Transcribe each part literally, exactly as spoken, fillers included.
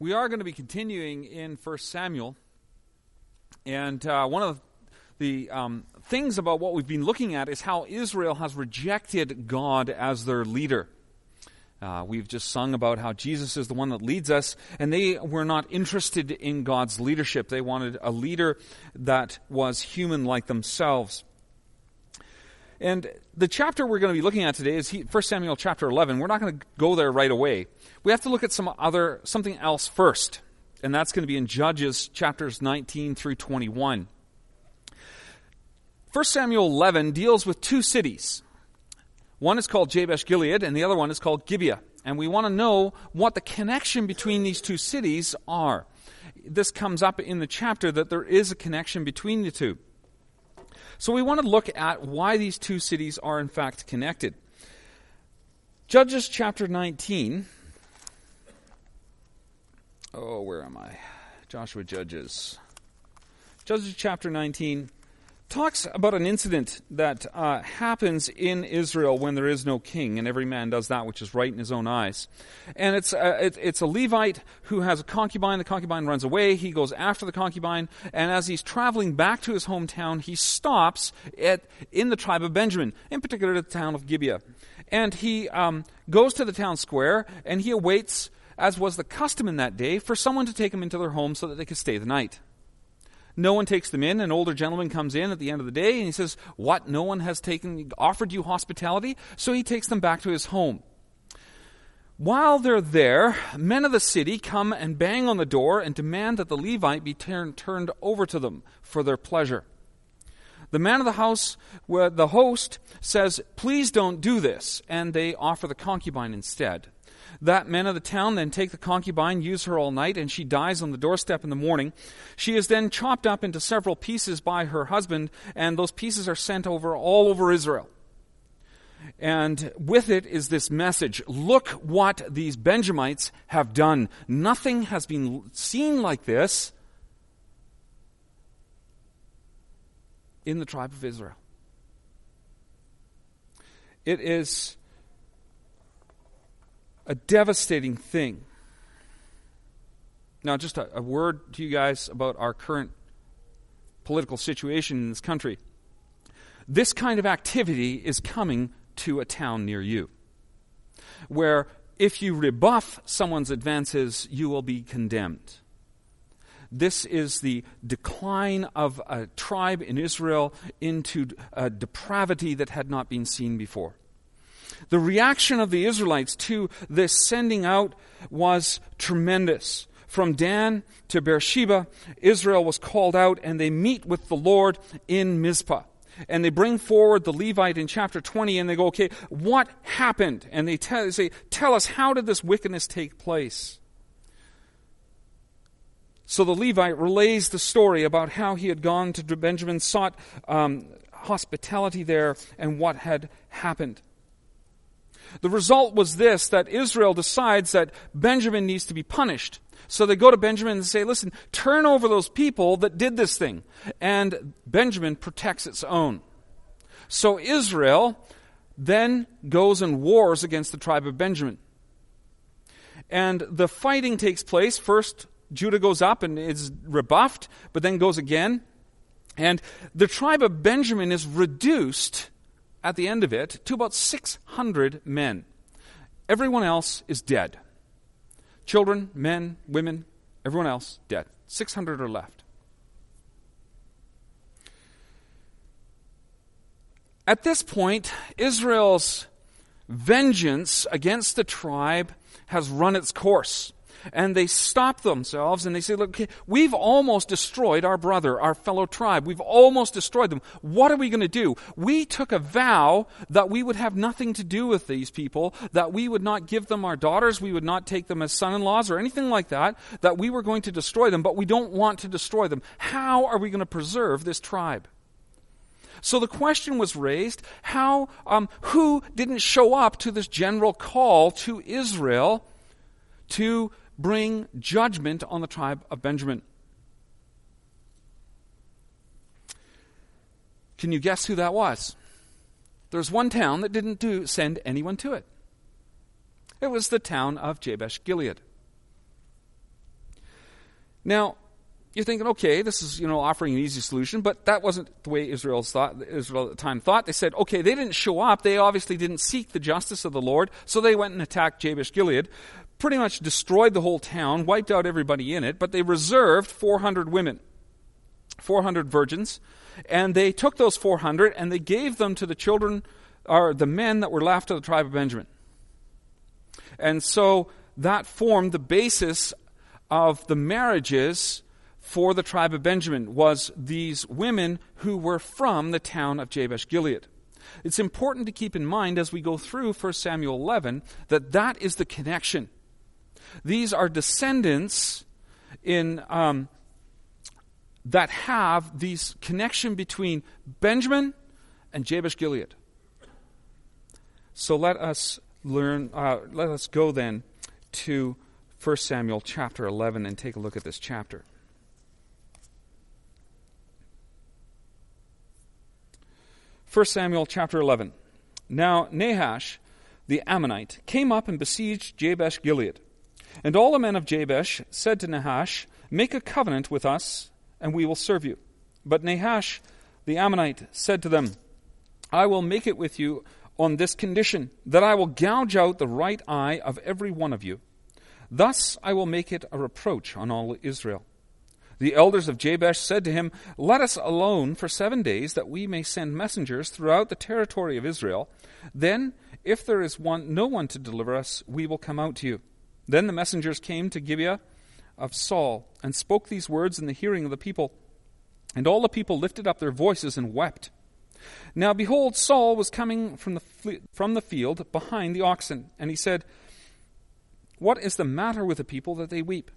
We are going to be continuing in First Samuel, and uh, one of the um, things about what we've been looking at is how Israel has rejected God as their leader. Uh, we've just sung about how Jesus is the one that leads us, and they were not interested in God's leadership. They wanted a leader that was human like themselves. And the chapter we're going to be looking at today is First Samuel chapter eleven. We're not going to go there right away. We have to look at some other something else first, and that's going to be in Judges chapters nineteen through twenty-one. First Samuel eleven deals with two cities. One is called Jabesh Gilead, and the other one is called Gibeah. And we want to know what the connection between these two cities are. This comes up in the chapter that there is a connection between the two. So we want to look at why these two cities are in fact connected. Judges chapter nineteen. Oh, where am I? Joshua Judges. Judges chapter nineteen talks about an incident that uh, happens in Israel when there is no king, and every man does that which is right in his own eyes. And it's uh, it, it's a Levite who has a concubine. The concubine runs away. He goes after the concubine, and as he's traveling back to his hometown, he stops at in the tribe of Benjamin, in particular the town of Gibeah. And he um, goes to the town square, and he awaits, as was the custom in that day, for someone to take him into their home so that they could stay the night. No one takes them in. An older gentleman comes in at the end of the day, and he says, what, no one has taken offered you hospitality? So he takes them back to his home. While they're there, men of the city come and bang on the door and demand that the Levite be turn, turned over to them for their pleasure. The man of the house, the host, says, please don't do this, and they offer the concubine instead. That men of the town then take the concubine, use her all night, and she dies on the doorstep in the morning. She is then chopped up into several pieces by her husband, and those pieces are sent over all over Israel. And with it is this message: look what these Benjamites have done. Nothing has been seen like this in the tribe of Israel. It is a devastating thing. Now, just a, a word to you guys about our current political situation in this country. This kind of activity is coming to a town near you, where if you rebuff someone's advances, you will be condemned. This is the decline of a tribe in Israel into a depravity that had not been seen before. The reaction of the Israelites to this sending out was tremendous. From Dan to Beersheba, Israel was called out, and they meet with the Lord in Mizpah. And they bring forward the Levite in chapter twenty, and they go, okay, what happened? And they, tell, they say, tell us, how did this wickedness take place? So the Levite relays the story about how he had gone to Benjamin, sought um, hospitality there, and what had happened. The result was this, that Israel decides that Benjamin needs to be punished. So they go to Benjamin and say, listen, turn over those people that did this thing. And Benjamin protects its own. So Israel then goes and wars against the tribe of Benjamin. And the fighting takes place. First, Judah goes up and is rebuffed, but then goes again. And the tribe of Benjamin is reduced at the end of it to about six hundred men. Everyone else is dead. Children, men, women, everyone else dead. six hundred are left. At this point, Israel's vengeance against the tribe has run its course. And they stop themselves and they say, look, okay, we've almost destroyed our brother, our fellow tribe. We've almost destroyed them. What are we going to do? We took a vow that we would have nothing to do with these people, that we would not give them our daughters, we would not take them as son-in-laws or anything like that, that we were going to destroy them, but we don't want to destroy them. How are we going to preserve this tribe? So the question was raised, how, um, who didn't show up to this general call to Israel to bring judgment on the tribe of Benjamin? Can you guess who that was? There's one town that didn't do send anyone to it. It was the town of Jabesh Gilead. Now, you're thinking, okay, this is, you know, offering an easy solution, but that wasn't the way Israel's thought, Israel at the time thought. They said, okay, they didn't show up. They obviously didn't seek the justice of the Lord, so they went and attacked Jabesh-Gilead, pretty much destroyed the whole town, wiped out everybody in it, but they reserved four hundred women, four hundred virgins, and they took those four hundred and they gave them to the children, or the men that were left of the tribe of Benjamin. And so that formed the basis of the marriages for the tribe of Benjamin, was these women who were from the town of Jabesh-Gilead. It's important to keep in mind as we go through First Samuel eleven that that is the connection. These are descendants in um, that have these connection between Benjamin and Jabesh-Gilead. So let us learn. Uh, let us go then to First Samuel chapter eleven and take a look at this chapter. First Samuel chapter eleven. Now Nahash the Ammonite came up and besieged Jabesh-Gilead. And all the men of Jabesh said to Nahash, "Make a covenant with us, and we will serve you." But Nahash the Ammonite said to them, "I will make it with you on this condition, that I will gouge out the right eye of every one of you. Thus I will make it a reproach on all Israel." The elders of Jabesh said to him, "Let us alone for seven days, that we may send messengers throughout the territory of Israel. Then, if there is one, no one to deliver us, we will come out to you." Then the messengers came to Gibeah of Saul, and spoke these words in the hearing of the people. And all the people lifted up their voices and wept. Now behold, Saul was coming from the from the field behind the oxen, and he said, "What is the matter with the people that they weep?"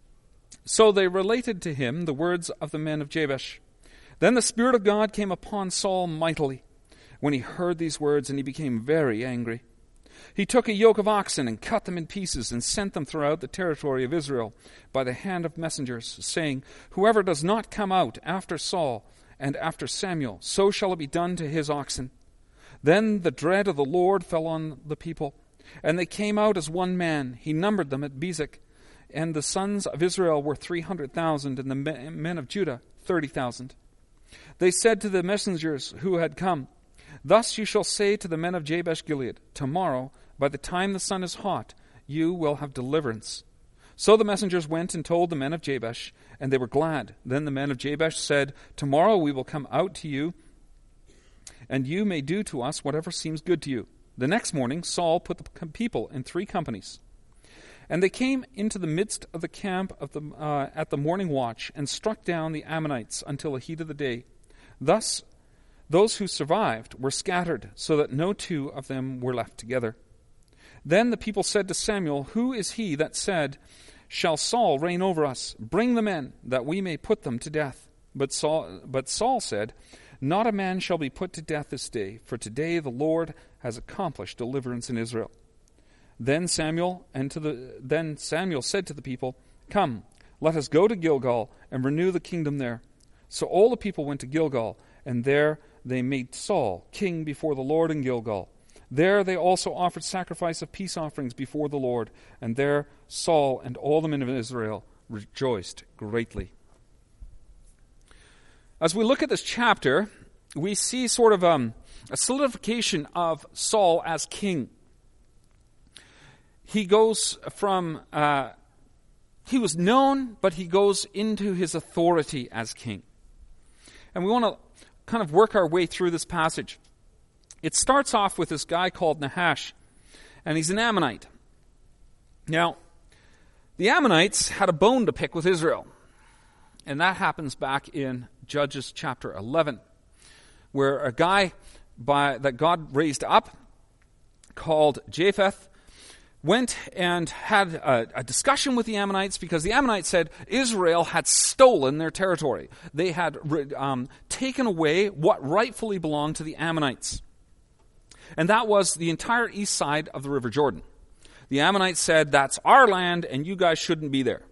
So they related to him the words of the men of Jabesh. Then the Spirit of God came upon Saul mightily when he heard these words, and he became very angry. He took a yoke of oxen and cut them in pieces and sent them throughout the territory of Israel by the hand of messengers, saying, "Whoever does not come out after Saul and after Samuel, so shall it be done to his oxen." Then the dread of the Lord fell on the people, and they came out as one man. He numbered them at Bezek. And the sons of Israel were three hundred thousand, and the men of Judah thirty thousand. They said to the messengers who had come, "Thus you shall say to the men of Jabesh-Gilead, Tomorrow, by the time the sun is hot, you will have deliverance." So the messengers went and told the men of Jabesh, and they were glad. Then the men of Jabesh said, "Tomorrow we will come out to you, and you may do to us whatever seems good to you." The next morning Saul put the people in three companies. And they came into the midst of the camp of the, uh, at the morning watch, and struck down the Ammonites until the heat of the day. Thus those who survived were scattered, so that no two of them were left together. Then the people said to Samuel, "Who is he that said, 'Shall Saul reign over us?' Bring the men, that we may put them to death." But Saul, but Saul said, "Not a man shall be put to death this day, for today the Lord has accomplished deliverance in Israel." Then Samuel and to the then Samuel said to the people, "Come, let us go to Gilgal and renew the kingdom there." So all the people went to Gilgal, and there they made Saul king before the Lord in Gilgal. There they also offered sacrifice of peace offerings before the Lord, and there Saul and all the men of Israel rejoiced greatly. As we look at this chapter, we see sort of um, a solidification of Saul as king. He goes from, uh, he was known, but he goes into his authority as king. And we want to kind of work our way through this passage. It starts off with this guy called Nahash, and he's an Ammonite. Now, the Ammonites had a bone to pick with Israel, and that happens back in Judges chapter eleven, where a guy by that God raised up called Japheth went and had a, a discussion with the Ammonites, because the Ammonites said Israel had stolen their territory. They had um, taken away what rightfully belonged to the Ammonites. And that was the entire east side of the River Jordan. The Ammonites said, "That's our land, and you guys shouldn't be there."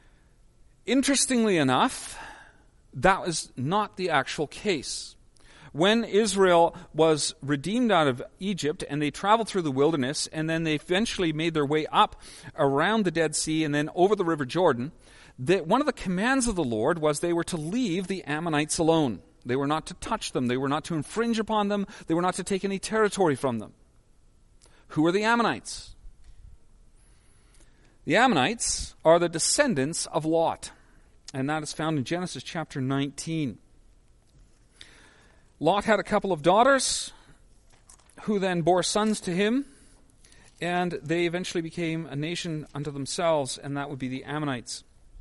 Interestingly enough, that was not the actual case. When Israel was redeemed out of Egypt and they traveled through the wilderness and then they eventually made their way up around the Dead Sea and then over the River Jordan, that one of the commands of the Lord was they were to leave the Ammonites alone. They were not to touch them. They were not to infringe upon them. They were not to take any territory from them. Who are the Ammonites? The Ammonites are the descendants of Lot, and that is found in Genesis chapter nineteen. Lot had a couple of daughters who then bore sons to him, and they eventually became a nation unto themselves, and that would be the Ammonites.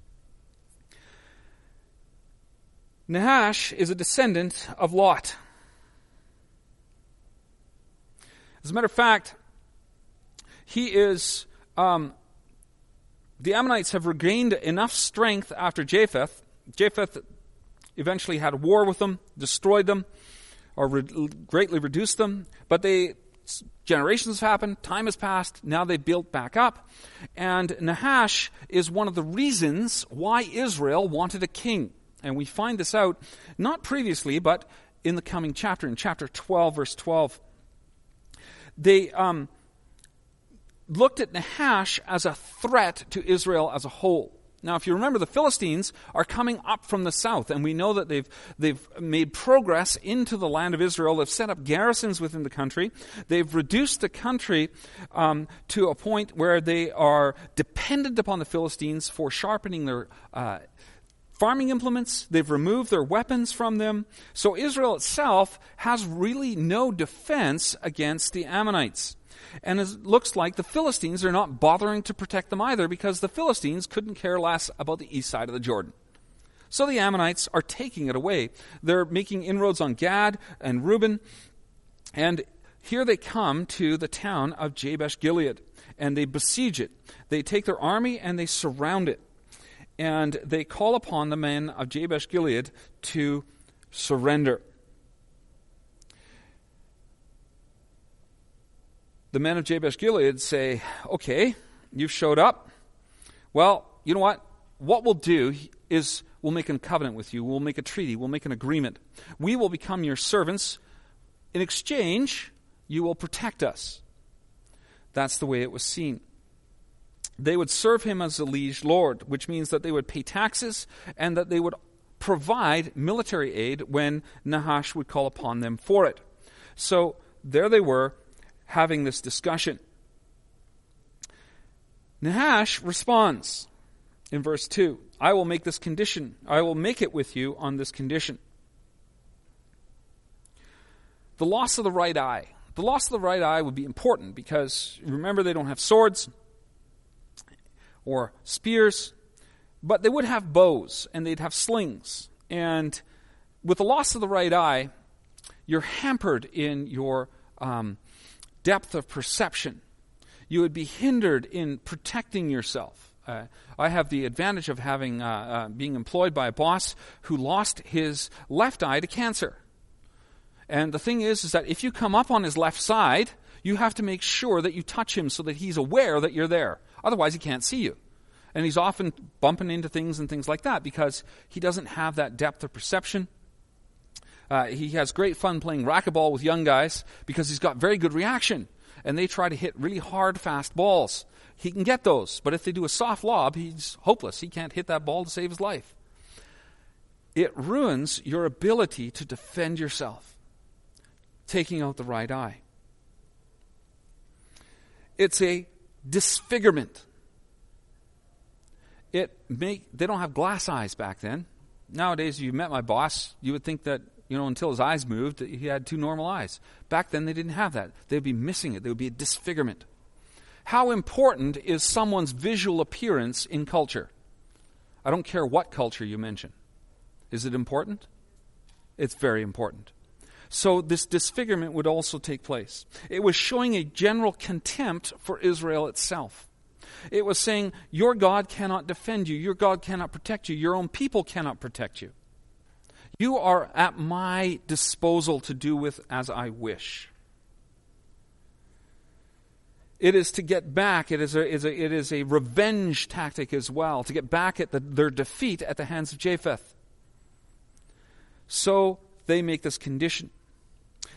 Nahash is a descendant of Lot. As a matter of fact, he is... Um, The Ammonites have regained enough strength after Japheth. Japheth eventually had a war with them, destroyed them, or re- greatly reduced them. But they, generations have happened, time has passed, now they've built back up. And Nahash is one of the reasons why Israel wanted a king. And we find this out not previously, but in the coming chapter, in chapter twelve, verse twelve. They... Um, looked at Nahash as a threat to Israel as a whole. Now, if you remember, the Philistines are coming up from the south, and we know that they've they've made progress into the land of Israel. They've set up garrisons within the country. They've reduced the country um, to a point where they are dependent upon the Philistines for sharpening their uh, farming implements. They've removed their weapons from them. So Israel itself has really no defense against the Ammonites. And it looks like the Philistines are not bothering to protect them either, because the Philistines couldn't care less about the east side of the Jordan. So the Ammonites are taking it away. They're making inroads on Gad and Reuben. And here they come to the town of Jabesh Gilead. And they besiege it. They take their army and they surround it. And they call upon the men of Jabesh Gilead to surrender. The men of Jabesh Gilead say, okay, you've showed up. Well, you know what? What we'll do is we'll make a covenant with you. We'll make a treaty. We'll make an agreement. We will become your servants. In exchange, you will protect us. That's the way it was seen. They would serve him as a liege lord, which means that they would pay taxes and that they would provide military aid when Nahash would call upon them for it. So there they were, having this discussion. Nahash responds in verse two, I will make this condition. I will make it with you on this condition. The loss of the right eye. The loss of the right eye would be important because, remember, they don't have swords or spears, but they would have bows and they'd have slings. And with the loss of the right eye, you're hampered in your um, depth of perception. You would be hindered in protecting yourself. Uh, I have the advantage of having uh, uh, being employed by a boss who lost his left eye to cancer. And the thing is, is that if you come up on his left side, you have to make sure that you touch him so that he's aware that you're there. Otherwise, he can't see you. And he's often bumping into things and things like that because he doesn't have that depth of perception. Uh, he has great fun playing racquetball with young guys because he's got very good reaction. And they try to hit really hard, fast balls. He can get those. But if they do a soft lob, he's hopeless. He can't hit that ball to save his life. It ruins your ability to defend yourself, taking out the right eye. It's a disfigurement. It make, they don't have glass eyes back then. Nowadays, if you met my boss, you would think that, you know, until his eyes moved, he had two normal eyes. Back then, they didn't have that. They'd be missing it. There would be a disfigurement. How important is someone's visual appearance in culture? I don't care what culture you mention. Is it important? It's very important. So this disfigurement would also take place. It was showing a general contempt for Israel itself. It was saying, your God cannot defend you. Your God cannot protect you. Your own people cannot protect you. You are at my disposal to do with as I wish. It is to get back. It is a, is a, it is a revenge tactic as well, to get back at the, their defeat at the hands of Japheth. So they make this condition.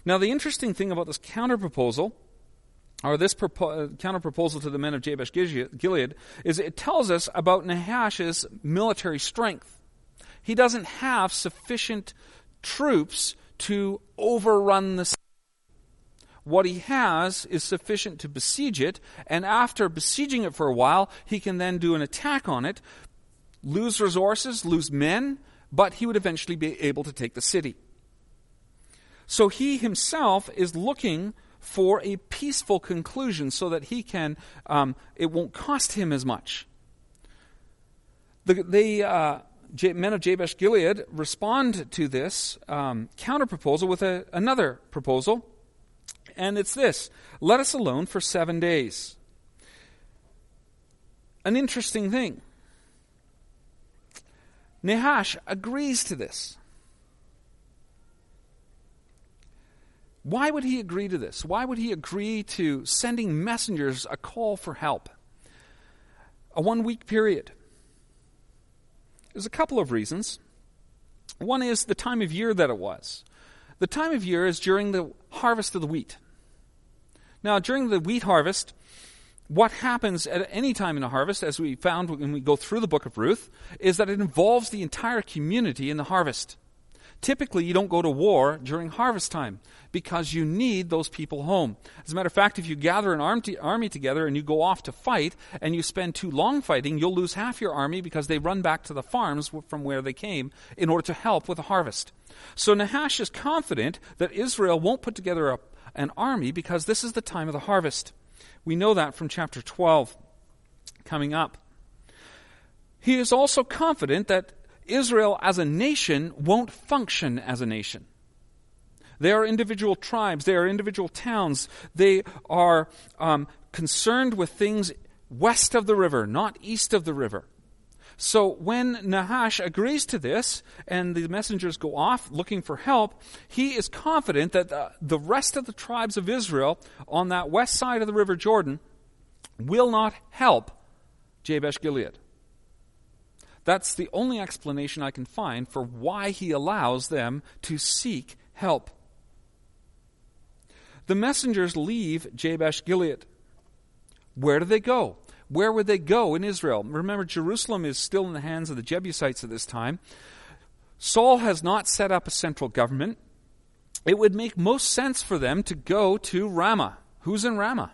Now, the interesting thing about this counter-proposal, or this propo- counter-proposal to the men of Jabesh Gilead, is it tells us about Nahash's military strength. He doesn't have sufficient troops to overrun the city. What he has is sufficient to besiege it, and after besieging it for a while, he can then do an attack on it, lose resources, lose men, but he would eventually be able to take the city. So he himself is looking for a peaceful conclusion so that he can, um, it won't cost him as much. The, the uh, J- men of Jabesh Gilead respond to this um, counter-proposal with a, another proposal, and it's this: let us alone for seven days. An interesting thing. Nahash agrees to this. Why would he agree to this? Why would he agree to sending messengers a call for help? A one-week period. There's a couple of reasons. One is the time of year that it was. The time of year is during the harvest of the wheat. Now, during the wheat harvest, what happens at any time in a harvest, as we found when we go through the book of Ruth, is that it involves the entire community in the harvest. Typically, you don't go to war during harvest time because you need those people home. As a matter of fact, if you gather an army together and you go off to fight and you spend too long fighting, you'll lose half your army because they run back to the farms from where they came in order to help with the harvest. So Nahash is confident that Israel won't put together a, an army because this is the time of the harvest. We know that from chapter twelve coming up. He is also confident that Israel as a nation won't function as a nation. They are individual tribes. They are individual towns. They are um, concerned with things west of the river, not east of the river. So when Nahash agrees to this and the messengers go off looking for help, he is confident that the, the rest of the tribes of Israel on that west side of the river Jordan will not help Jabesh Gilead. That's the only explanation I can find for why he allows them to seek help. The messengers leave Jabesh Gilead. Where do they go? Where would they go in Israel? Remember, Jerusalem is still in the hands of the Jebusites at this time. Saul has not set up a central government. It would make most sense for them to go to Ramah. Who's in Ramah?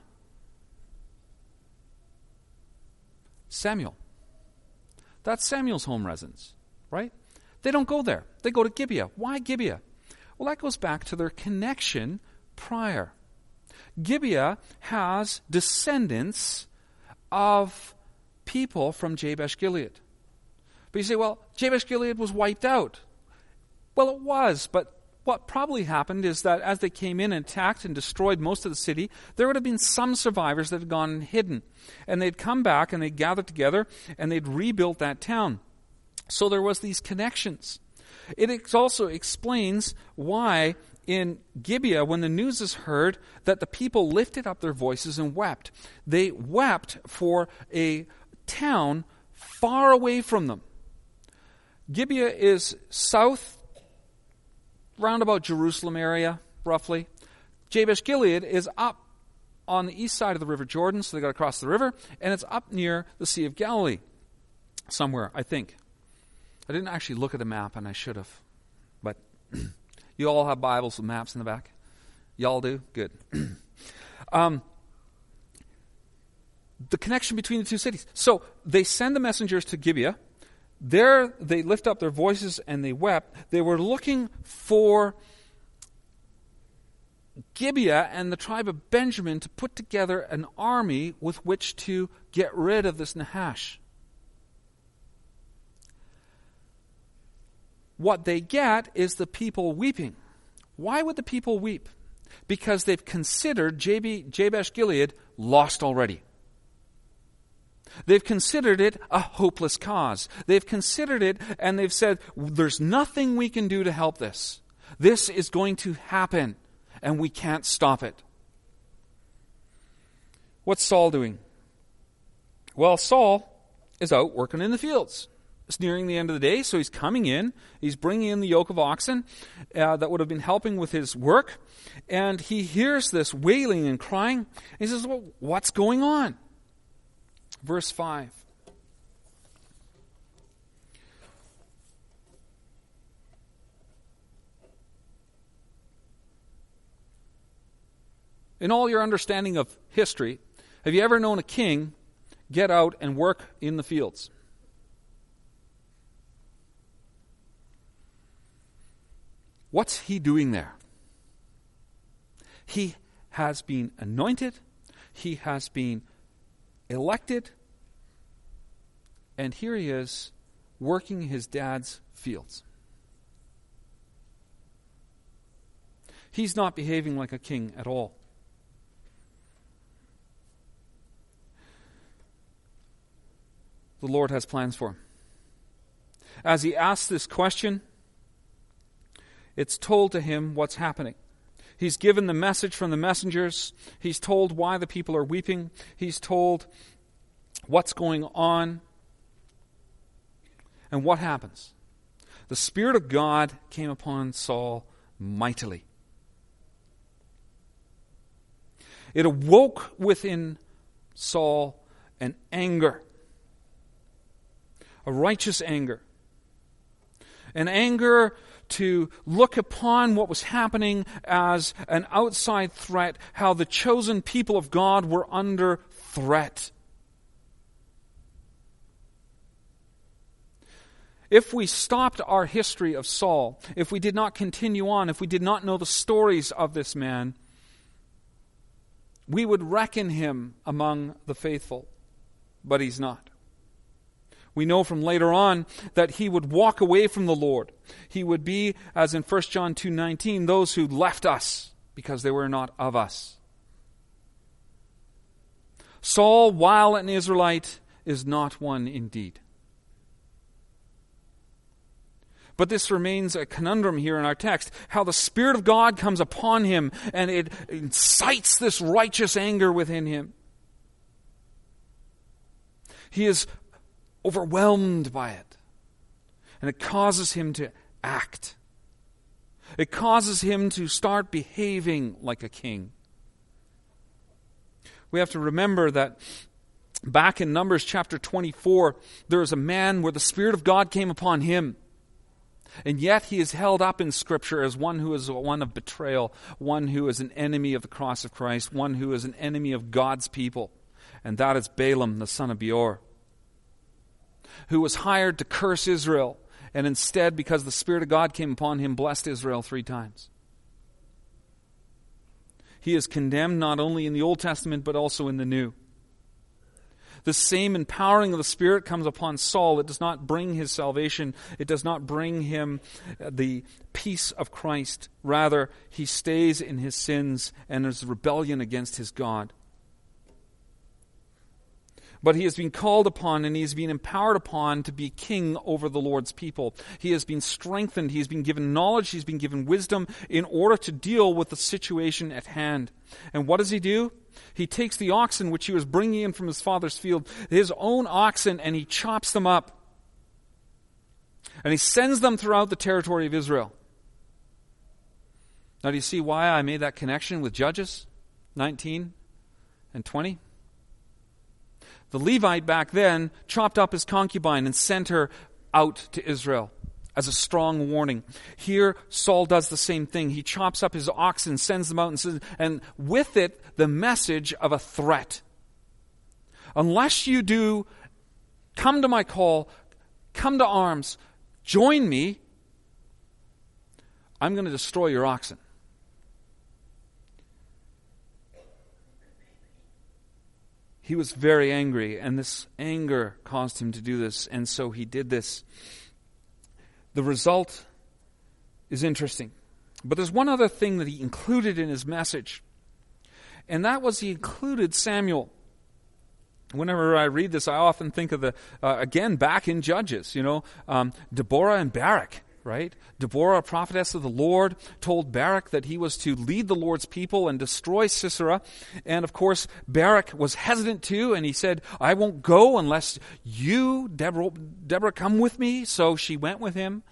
Samuel. That's Samuel's home residence, right? They don't go there. They go to Gibeah. Why Gibeah? Well, that goes back to their connection prior. Gibeah has descendants of people from Jabesh Gilead. But you say, well, Jabesh Gilead was wiped out. Well, it was, but what probably happened is that as they came in and attacked and destroyed most of the city, there would have been some survivors that had gone and hidden. And they'd come back and they'd gather together and they'd rebuilt that town. So there was these connections. It also explains why in Gibeah, when the news is heard, that the people lifted up their voices and wept. They wept for a town far away from them. Gibeah is south, round about Jerusalem area, roughly. Jabesh Gilead is up on the east side of the River Jordan, so they got to cross the river, and it's up near the Sea of Galilee, somewhere, I think. I didn't actually look at the map, and I should have. But you all have Bibles with maps in the back? Y'all do? Good. um, the connection between the two cities. So they send the messengers to Gibeah. There they lift up their voices and they wept. They were looking for Gibeah and the tribe of Benjamin to put together an army with which to get rid of this Nahash. What they get is the people weeping. Why would the people weep? Because they've considered Jabesh Gilead lost already. They've considered it a hopeless cause. They've considered it and they've said, there's nothing we can do to help this. This is going to happen and we can't stop it. What's Saul doing? Well, Saul is out working in the fields. It's nearing the end of the day, so he's coming in. He's bringing in the yoke of oxen uh, that would have been helping with his work. And he hears this wailing and crying. He says, well, what's going on? Verse five. In all your understanding of history, have you ever known a king get out and work in the fields? What's he doing there? He has been anointed, he has been elected, and here he is working his dad's fields. He's not behaving like a king at all. The Lord has plans for him. As he asks this question, it's told to him what's happening. He's given the message from the messengers. He's told why the people are weeping. He's told what's going on. And what happens? The Spirit of God came upon Saul mightily. It awoke within Saul an anger. A righteous anger. An anger to look upon what was happening as an outside threat, how the chosen people of God were under threat. If we stopped our history of Saul, if we did not continue on, if we did not know the stories of this man, we would reckon him among the faithful, but he's not. We know from later on that he would walk away from the Lord. He would be, as in First John two nineteen, those who left us because they were not of us. Saul, while an Israelite, is not one indeed. But this remains a conundrum here in our text, how the Spirit of God comes upon him and it incites this righteous anger within him. He is overwhelmed by it. And it causes him to act. It causes him to start behaving like a king. We have to remember that back in Numbers chapter twenty-four, there is a man where the Spirit of God came upon him. And yet he is held up in Scripture as one who is one of betrayal, one who is an enemy of the cross of Christ, one who is an enemy of God's people. And that is Balaam, the son of Beor, who was hired to curse Israel, and instead, because the Spirit of God came upon him, blessed Israel three times. He is condemned not only in the Old Testament, but also in the New. The same empowering of the Spirit comes upon Saul. It does not bring his salvation. It does not bring him the peace of Christ. Rather, he stays in his sins and his rebellion against his God. But he has been called upon and he has been empowered upon to be king over the Lord's people. He has been strengthened. He has been given knowledge. He's been given wisdom in order to deal with the situation at hand. And what does he do? He takes the oxen which he was bringing in from his father's field, his own oxen, and he chops them up. And he sends them throughout the territory of Israel. Now do you see why I made that connection with Judges nineteen and twenty? The Levite back then chopped up his concubine and sent her out to Israel as a strong warning. Here, Saul does the same thing. He chops up his oxen, sends them out, and, says, and with it, the message of a threat. Unless you do, come to my call, come to arms, join me, I'm going to destroy your oxen. He was very angry, and this anger caused him to do this, and so he did this. The result is interesting. But there's one other thing that he included in his message, and that was he included Samuel. Whenever I read this, I often think of the, uh, again, back in Judges, you know, um, Deborah and Barak. right? Deborah, a prophetess of the Lord, told Barak that he was to lead the Lord's people and destroy Sisera. And of course, Barak was hesitant too, and he said, I won't go unless you, Deborah, Deborah, come with me. So she went with him.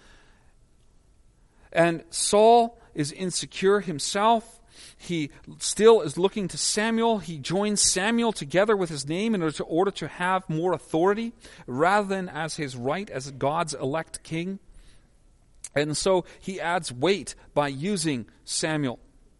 And Saul is insecure himself. He still is looking to Samuel. He joins Samuel together with his name in order to, order to have more authority rather than as his right as God's elect king. And so he adds weight by using Samuel.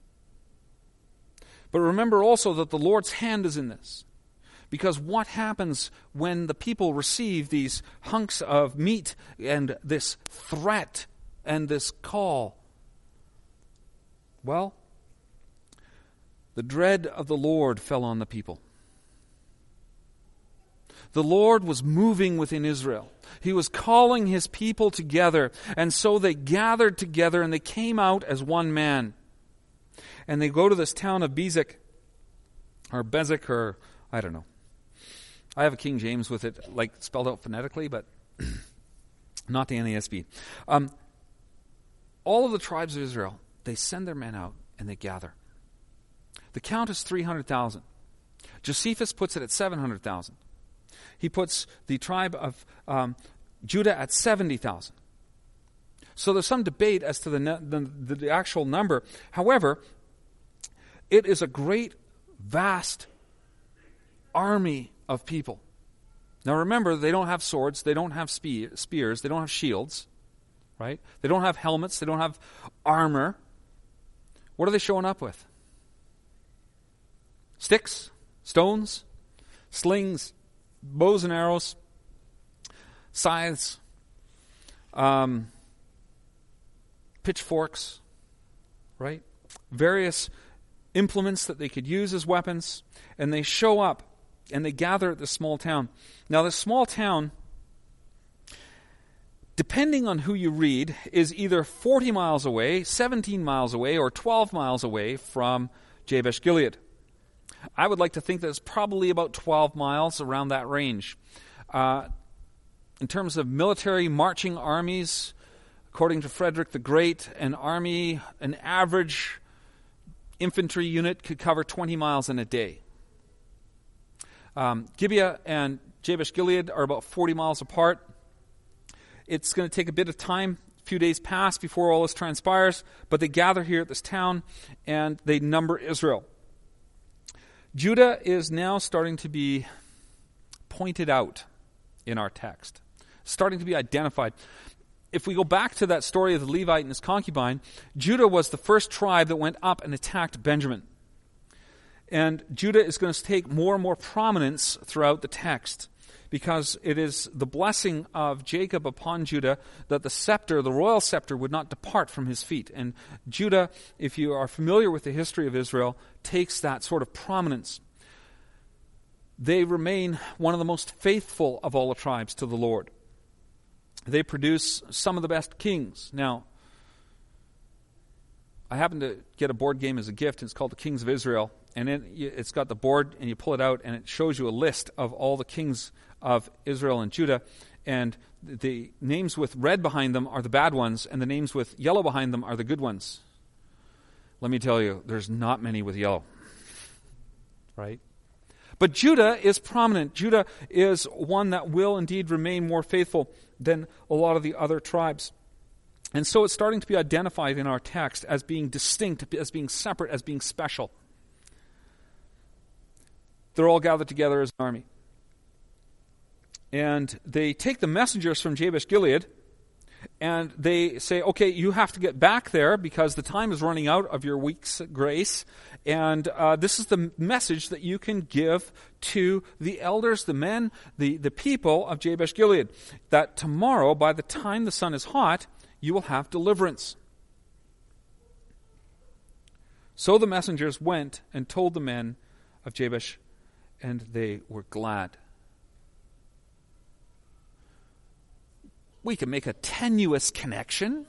But remember also that the Lord's hand is in this. Because what happens when the people receive these hunks of meat and this threat and this call? Well, the dread of the Lord fell on the people. The Lord was moving within Israel. He was calling his people together, and so they gathered together and they came out as one man. And they go to this town of Bezek, or Bezek, or I don't know. I have a King James with it, like spelled out phonetically, but not the N A S B. Um, all of the tribes of Israel, they send their men out and they gather. The count is three hundred thousand. Josephus puts it at seven hundred thousand. He puts the tribe of um, Judah at seventy thousand. So there's some debate as to the, the, the actual number. However, it is a great, vast army of people. Now remember, they don't have swords, they don't have spe- spears, they don't have shields, right? They don't have helmets, they don't have armor. What are they showing up with? Sticks, stones, slings, bows and arrows, scythes, um, pitchforks, right? Various implements that they could use as weapons, and they show up and they gather at this small town. Now, this small town, depending on who you read, is either forty miles away, seventeen miles away, or twelve miles away from Jabesh Gilead. I would like to think that it's probably about twelve miles, around that range. Uh, in terms of military marching armies, according to Frederick the Great, an army, an average infantry unit could cover twenty miles in a day. Um, Gibeah and Jabesh Gilead are about forty miles apart. It's going to take a bit of time. A few days pass before all this transpires, but they gather here at this town and they number Israel. Judah is now starting to be pointed out in our text, starting to be identified. If we go back to that story of the Levite and his concubine, Judah was the first tribe that went up and attacked Benjamin. And Judah is going to take more and more prominence throughout the text, because it is the blessing of Jacob upon Judah that the scepter, the royal scepter, would not depart from his feet. And Judah, if you are familiar with the history of Israel, takes that sort of prominence. They remain one of the most faithful of all the tribes to the Lord. They produce some of the best kings. Now, I happened to get a board game as a gift. It's called the Kings of Israel. And it, it's got the board, and you pull it out, and it shows you a list of all the kings of Israel and Judah. And the names with red behind them are the bad ones, and the names with yellow behind them are the good ones. Let me tell you, there's not many with yellow. Right? But Judah is prominent. Judah is one that will indeed remain more faithful than a lot of the other tribes. And so it's starting to be identified in our text as being distinct, as being separate, as being special. They're all gathered together as an army. And they take the messengers from Jabesh Gilead, and they say, okay, you have to get back there because the time is running out of your week's grace. And uh, this is the message that you can give to the elders, the men, the, the people of Jabesh Gilead, that tomorrow, by the time the sun is hot, you will have deliverance. So the messengers went and told the men of Jabesh, and they were glad. We can make a tenuous connection,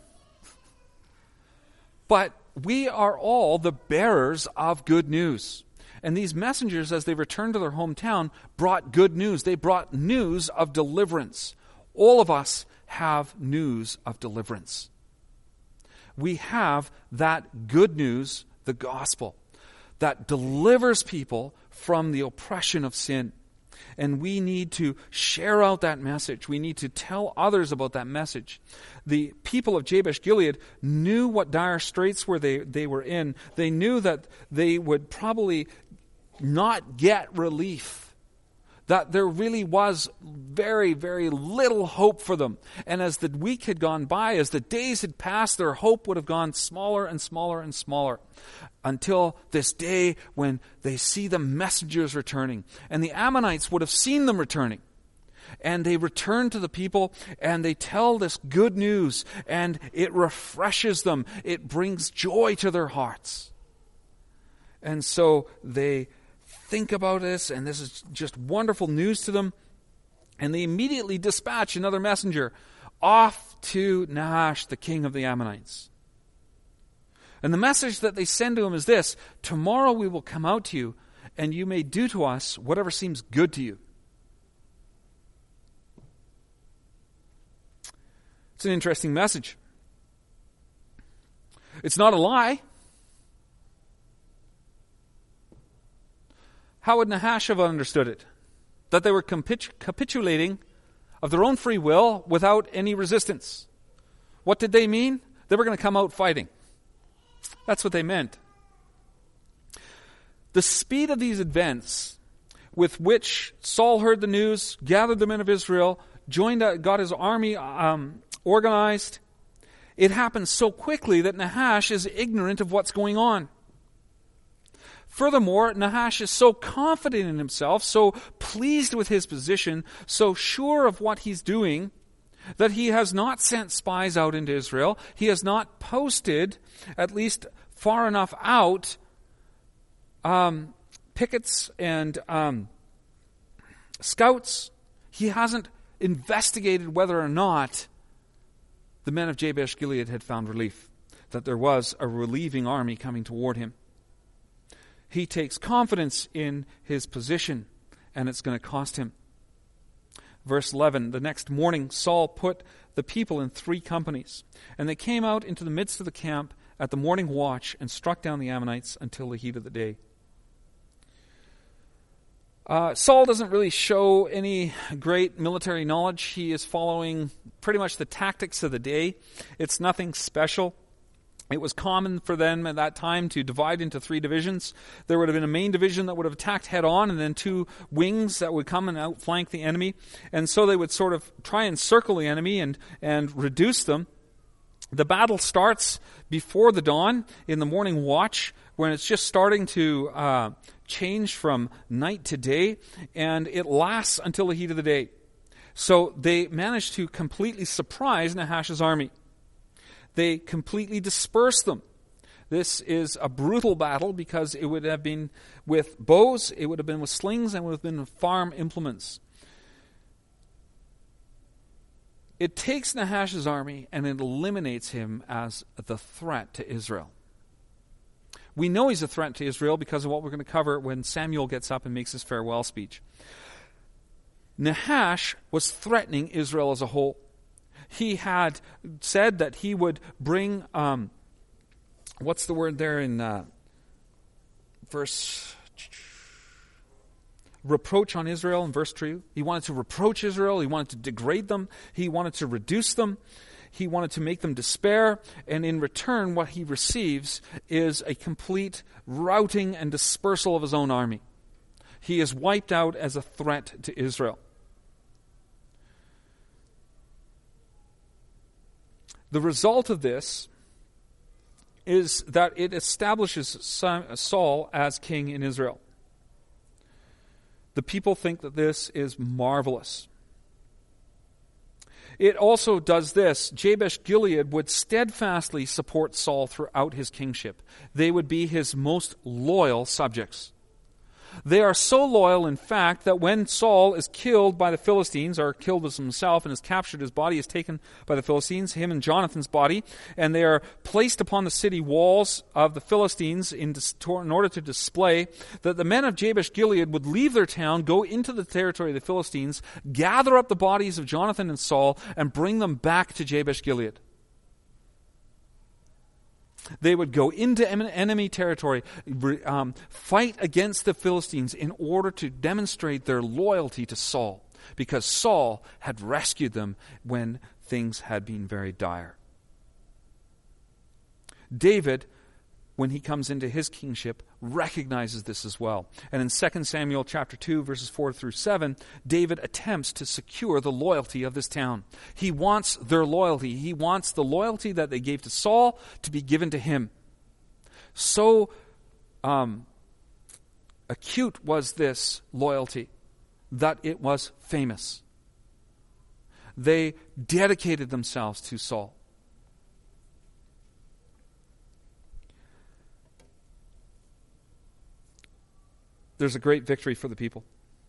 but we are all the bearers of good news. And these messengers, as they returned to their hometown, brought good news. They brought news of deliverance. All of us have news of deliverance. We have that good news, the gospel, that delivers people from the oppression of sin. And we need to share out that message. We need to tell others about that message. The people of Jabesh Gilead knew what dire straits were they, they were in. They knew that they would probably not get relief. That there really was very, very little hope for them. And as the week had gone by, as the days had passed, their hope would have gone smaller and smaller and smaller until this day when they see the messengers returning. And the Ammonites would have seen them returning. And they return to the people and they tell this good news, and it refreshes them. It brings joy to their hearts. And so they think about this, and this is just wonderful news to them. And they immediately dispatch another messenger off to Nahash, the king of the Ammonites. And the message that they send to him is this: tomorrow we will come out to you, and you may do to us whatever seems good to you. It's an interesting message. It's not a lie. How would Nahash have understood it? That they were capitu- capitulating of their own free will without any resistance. What did they mean? They were going to come out fighting. That's what they meant. The speed of these events with which Saul heard the news, gathered the men of Israel, joined, uh, got his army um, organized, it happened so quickly that Nahash is ignorant of what's going on. Furthermore, Nahash is so confident in himself, so pleased with his position, so sure of what he's doing, that he has not sent spies out into Israel. He has not posted, at least far enough out, um, pickets and um, scouts. He hasn't investigated whether or not the men of Jabesh Gilead had found relief, that there was a relieving army coming toward him. He takes confidence in his position, and it's going to cost him. Verse eleven, the next morning Saul put the people in three companies, and they came out into the midst of the camp at the morning watch and struck down the Ammonites until the heat of the day. Uh, Saul doesn't really show any great military knowledge. He is following pretty much the tactics of the day. It's nothing special. It was common for them at that time to divide into three divisions. There would have been a main division that would have attacked head on, and then two wings that would come and outflank the enemy. And so they would sort of try and circle the enemy and, and reduce them. The battle starts before the dawn in the morning watch, when it's just starting to uh, change from night to day, and it lasts until the heat of the day. So they managed to completely surprise Nahash's army. They completely disperse them. This is a brutal battle because it would have been with bows, it would have been with slings, and it would have been with farm implements. It takes Nahash's army and it eliminates him as the threat to Israel. We know he's a threat to Israel because of what we're going to cover when Samuel gets up and makes his farewell speech. Nahash was threatening Israel as a whole. He had said that he would bring, um, what's the word there in uh, verse, reproach on Israel in verse two. He wanted to reproach Israel. He wanted to degrade them. He wanted to reduce them. He wanted to make them despair. And in return, what he receives is a complete routing and dispersal of his own army. He is wiped out as a threat to Israel. The result of this is that it establishes Saul as king in Israel. The people think that this is marvelous. It also does this. Jabesh Gilead would steadfastly support Saul throughout his kingship. They would be his most loyal subjects. They are so loyal, in fact, that when Saul is killed by the Philistines, or killed as himself and is captured, his body is taken by the Philistines, him and Jonathan's body, and they are placed upon the city walls of the Philistines in, in order to display that the men of Jabesh Gilead would leave their town, go into the territory of the Philistines, gather up the bodies of Jonathan and Saul, and bring them back to Jabesh Gilead. They would go into enemy territory, um, fight against the Philistines in order to demonstrate their loyalty to Saul, because Saul had rescued them when things had been very dire. David, when he comes into his kingship, recognizes this as well. And in Second Samuel chapter two, verses four through seven, David attempts to secure the loyalty of this town. He wants their loyalty. He wants the loyalty that they gave to Saul to be given to him. So um, acute was this loyalty that it was famous. They dedicated themselves to Saul. There's a great victory for the people.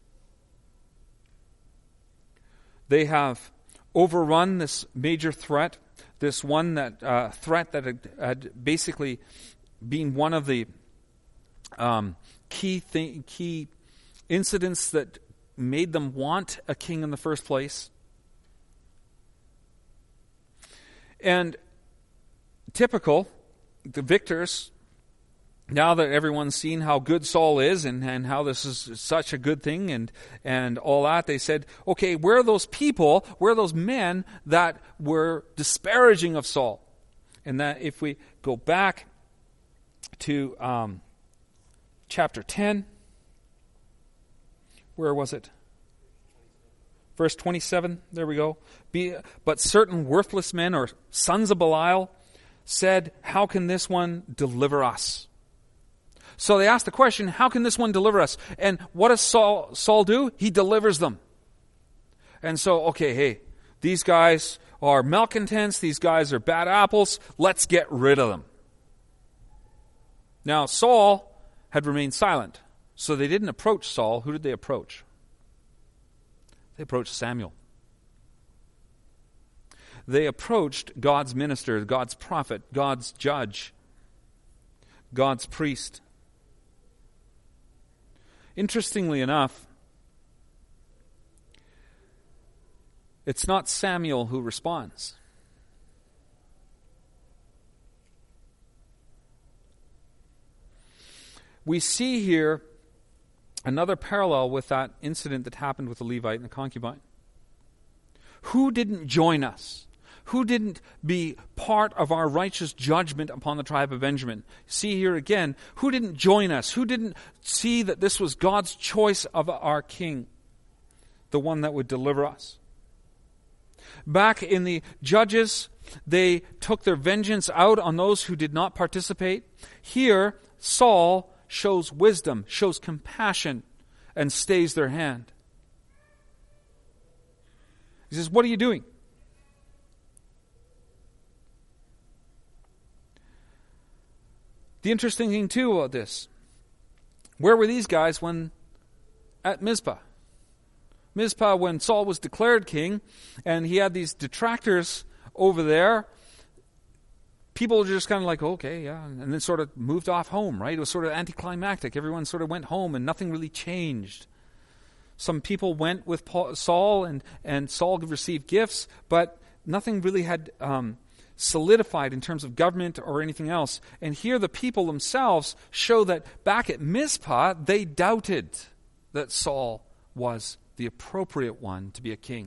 They have overrun this major threat, this one that uh, threat that had, had basically been one of the um, key th- key incidents that made them want a king in the first place. And typical, the victors, now that everyone's seen how good Saul is and, and how this is such a good thing and, and all that, they said, okay, where are those people, where are those men that were disparaging of Saul? And that if we go back to um, chapter ten, where was it? Verse twenty-seven, there we go. Be, but certain worthless men or sons of Belial said, how can this one deliver us? So they asked the question, how can this one deliver us? And what does Saul, Saul do? He delivers them. And so, okay, hey, these guys are malcontents, these guys are bad apples, let's get rid of them. Now, Saul had remained silent, so they didn't approach Saul. Who did they approach? They approached Samuel. They approached God's minister, God's prophet, God's judge, God's priest. Interestingly enough, it's not Samuel who responds. We see here another parallel with that incident that happened with the Levite and the concubine. Who didn't join us? Who didn't be part of our righteous judgment upon the tribe of Benjamin? See here again, who didn't join us? Who didn't see that this was God's choice of our king, the one that would deliver us? Back in the Judges, they took their vengeance out on those who did not participate. Here, Saul shows wisdom, shows compassion, and stays their hand. He says, what are you doing? The interesting thing, too, about this, where were these guys when at Mizpah? Mizpah, when Saul was declared king, and he had these detractors over there, people were just kind of like, okay, yeah, and then sort of moved off home, right? It was sort of anticlimactic. Everyone sort of went home, and nothing really changed. Some people went with Paul, Saul, and, and Saul received gifts, but nothing really had Um, solidified in terms of government or anything else. And here the people themselves show that back at Mizpah, they doubted that Saul was the appropriate one to be a king.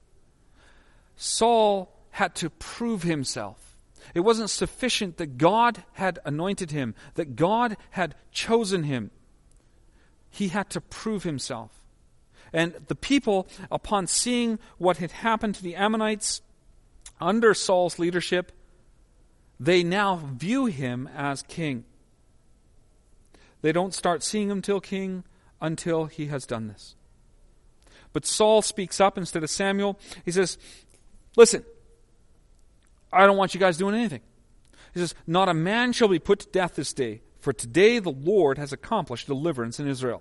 Saul had to prove himself. It wasn't sufficient that God had anointed him, that God had chosen him. He had to prove himself. And the people, upon seeing what had happened to the Ammonites under Saul's leadership, they now view him as king. They don't start seeing him till king until he has done this. But Saul speaks up instead of Samuel. He says, listen, I don't want you guys doing anything. He says, not a man shall be put to death this day, for today the Lord has accomplished deliverance in Israel.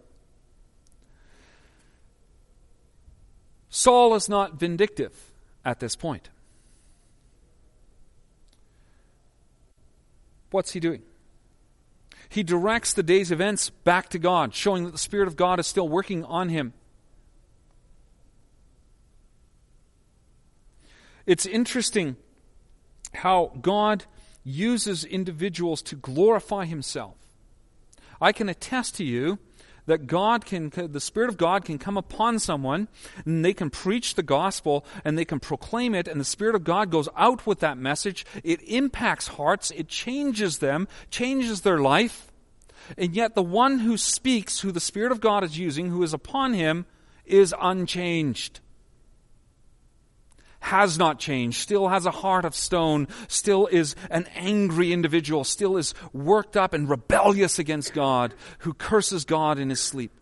Saul is not vindictive at this point. What's he doing? He directs the day's events back to God, showing that the Spirit of God is still working on him. It's interesting how God uses individuals to glorify himself. I can attest to you that God can, the Spirit of God can come upon someone, and they can preach the gospel, and they can proclaim it, and the Spirit of God goes out with that message. It impacts hearts, it changes them, changes their life, and yet the one who speaks, who the Spirit of God is using, who is upon him, is unchanged. Has not changed, still has a heart of stone, still is an angry individual, still is worked up and rebellious against God, who curses God in his sleep.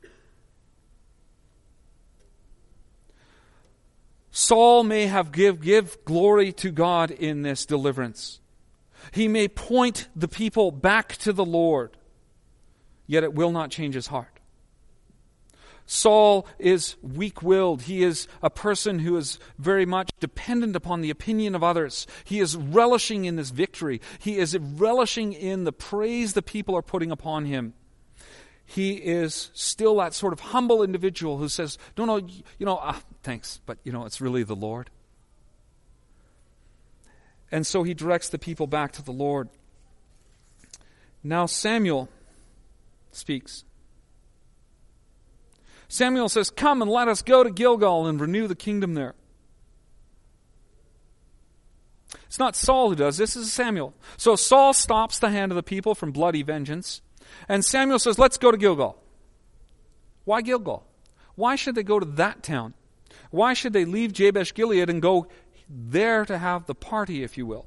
Saul may have give, give glory to God in this deliverance. He may point the people back to the Lord, yet it will not change his heart. Saul is weak-willed. He is a person who is very much dependent upon the opinion of others. He is relishing in this victory. He is relishing in the praise the people are putting upon him. He is still that sort of humble individual who says, no, no, you know, ah, thanks, but, you know, it's really the Lord. And so he directs the people back to the Lord. Now Samuel speaks. Samuel says, come and let us go to Gilgal and renew the kingdom there. It's not Saul who does this, this is Samuel. So Saul stops the hand of the people from bloody vengeance. And Samuel says, let's go to Gilgal. Why Gilgal? Why should they go to that town? Why should they leave Jabesh Gilead and go there to have the party, if you will?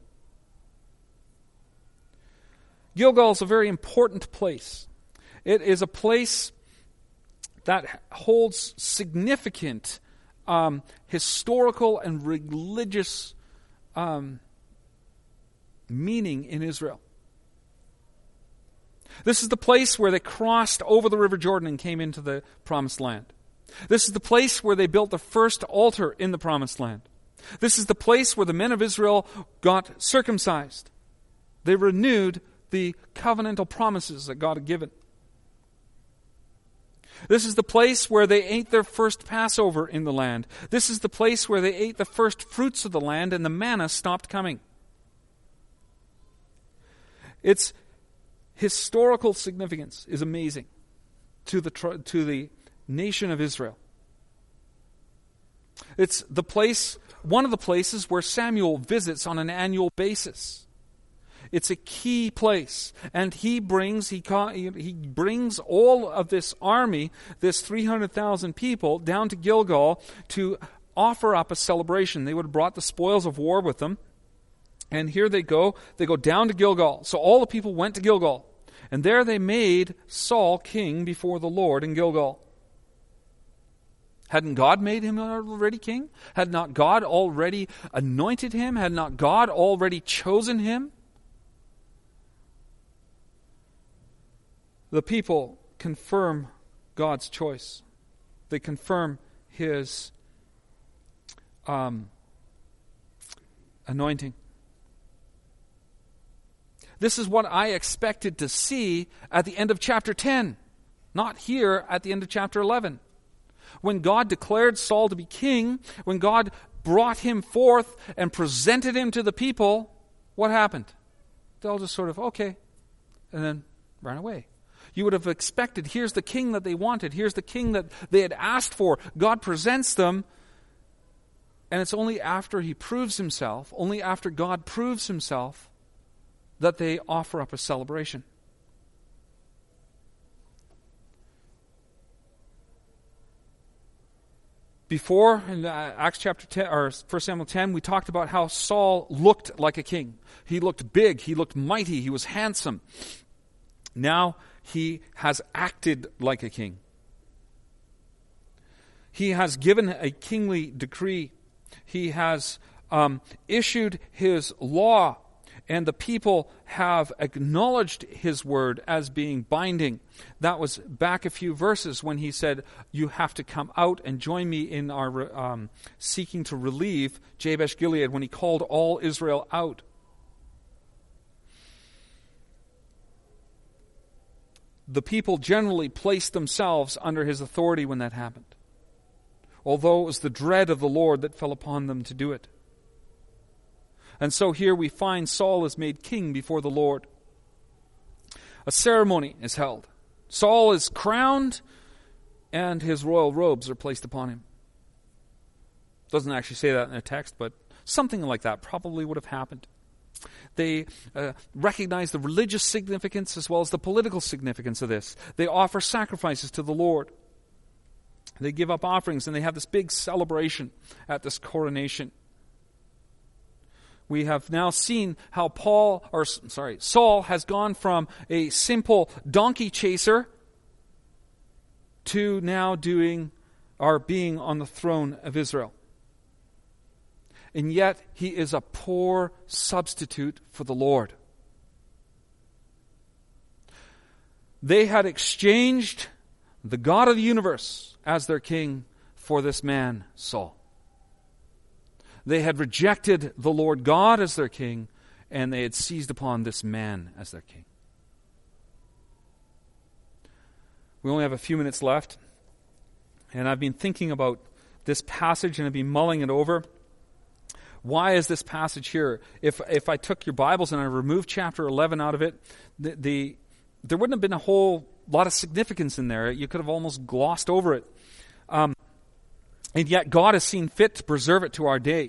Gilgal is a very important place. It is a place that holds significant um, historical and religious um, meaning in Israel. This is the place where they crossed over the River Jordan and came into the Promised Land. This is the place where they built the first altar in the Promised Land. This is the place where the men of Israel got circumcised. They renewed the covenantal promises that God had given. This is the place where they ate their first Passover in the land. This is the place where they ate the first fruits of the land and the manna stopped coming. Its historical significance is amazing to the to the nation of Israel. It's the place, one of the places where Samuel visits on an annual basis. It's a key place, and he brings he he brings all of this army, this three hundred thousand people, down to Gilgal to offer up a celebration. They would have brought the spoils of war with them, and here they go. They go down to Gilgal. So all the people went to Gilgal, and there they made Saul king before the Lord in Gilgal. Hadn't God made him already king? Had not God already anointed him? Had not God already chosen him? The people confirm God's choice. They confirm his um, anointing. This is what I expected to see at the end of chapter ten, not here at the end of chapter eleven. When God declared Saul to be king, when God brought him forth and presented him to the people, what happened? They all just sort of, okay, and then ran away. You would have expected, here's the king that they wanted. Here's the king that they had asked for. God presents them. And it's only after he proves himself, only after God proves himself, that they offer up a celebration. Before, in Acts chapter ten, or First Samuel ten, we talked about how Saul looked like a king. He looked big, he looked mighty, he was handsome. Now he has acted like a king. He has given a kingly decree. He has um, issued his law, and the people have acknowledged his word as being binding. That was back a few verses when he said, you have to come out and join me in our um, seeking to relieve Jabesh Gilead, when he called all Israel out. The people generally placed themselves under his authority when that happened, although it was the dread of the Lord that fell upon them to do it. And so here we find Saul is made king before the Lord. A ceremony is held. Saul is crowned, and his royal robes are placed upon him. Doesn't actually say that in the text, but something like that probably would have happened. They uh, recognize the religious significance as well as the political significance of this. They offer sacrifices to the Lord. They give up offerings, and they have this big celebration at this coronation. We have now seen how Paul, or sorry, Saul has gone from a simple donkey chaser to now doing or being on the throne of Israel. And yet he is a poor substitute for the Lord. They had exchanged the God of the universe as their king for this man, Saul. They had rejected the Lord God as their king, and they had seized upon this man as their king. We only have a few minutes left, and I've been thinking about this passage and I've been mulling it over. Why is this passage here? If if I took your Bibles and I removed chapter eleven out of it, the, the there wouldn't have been a whole lot of significance in there. You could have almost glossed over it. Um, and yet God has seen fit to preserve it to our day.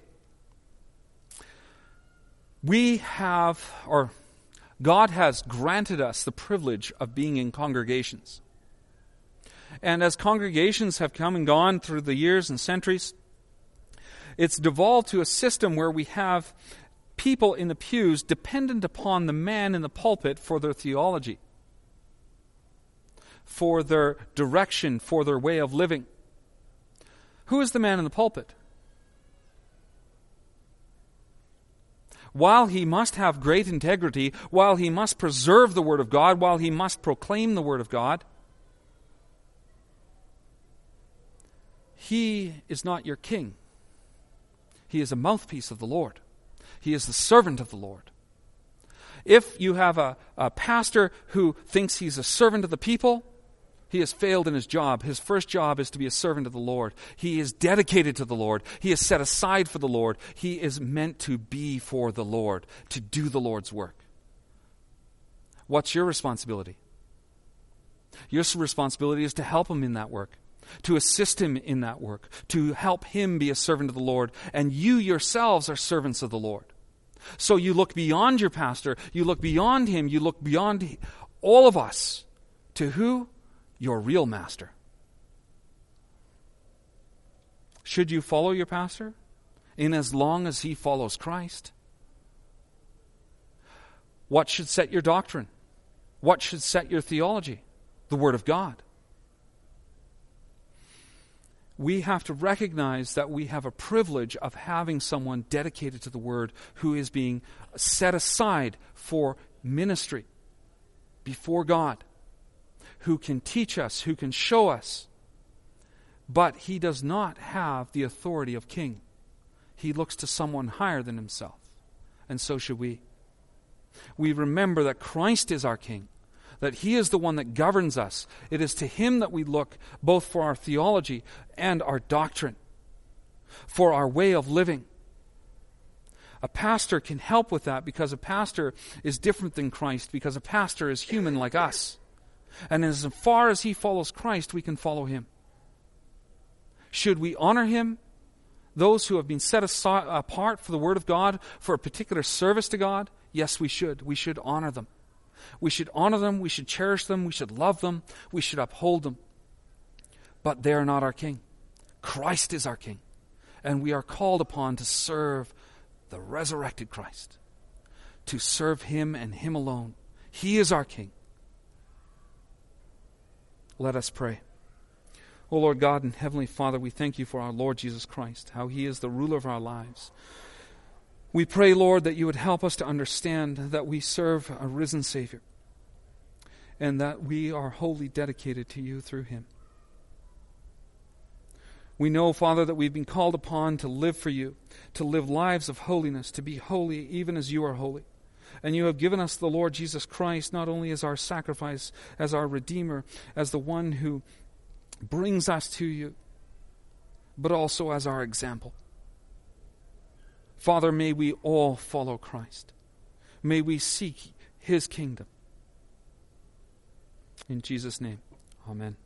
We have, or God has granted us the privilege of being in congregations. And as congregations have come and gone through the years and centuries, it's devolved to a system where we have people in the pews dependent upon the man in the pulpit for their theology, for their direction, for their way of living. Who is the man in the pulpit? While he must have great integrity, while he must preserve the Word of God, while he must proclaim the Word of God, he is not your king. He is a mouthpiece of the Lord. He is the servant of the Lord. If you have a, a pastor who thinks he's a servant of the people, he has failed in his job. His first job is to be a servant of the Lord. He is dedicated to the Lord. He is set aside for the Lord. He is meant to be for the Lord, to do the Lord's work. What's your responsibility? Your responsibility is to help him in that work, to assist him in that work, to help him be a servant of the Lord. And you yourselves are servants of the Lord. So you look beyond your pastor, you look beyond him, you look beyond all of us. To who? Your real master. Should you follow your pastor? In as long as he follows Christ. What should set your doctrine? What should set your theology? The Word of God. We have to recognize that we have a privilege of having someone dedicated to the Word who is being set aside for ministry before God, who can teach us, who can show us. But he does not have the authority of king. He looks to someone higher than himself. And so should we. We remember that Christ is our king, that he is the one that governs us. It is to him that we look both for our theology and our doctrine, for our way of living. A pastor can help with that because a pastor is different than Christ, because a pastor is human like us. And as far as he follows Christ, we can follow him. Should we honor him? Those who have been set aside, apart for the Word of God, for a particular service to God? Yes, we should. We should honor them. We should honor them. We should cherish them. We should love them. We should uphold them. But they are not our king. Christ is our king. And we are called upon to serve the resurrected Christ. To serve him and him alone. He is our king. Let us pray. O Lord God and Heavenly Father, we thank you for our Lord Jesus Christ, how he is the ruler of our lives. We pray, Lord, that you would help us to understand that we serve a risen Savior and that we are wholly dedicated to you through him. We know, Father, that we've been called upon to live for you, to live lives of holiness, to be holy even as you are holy. And you have given us the Lord Jesus Christ not only as our sacrifice, as our Redeemer, as the one who brings us to you, but also as our example. Father, may we all follow Christ. May we seek his kingdom. In Jesus' name, amen.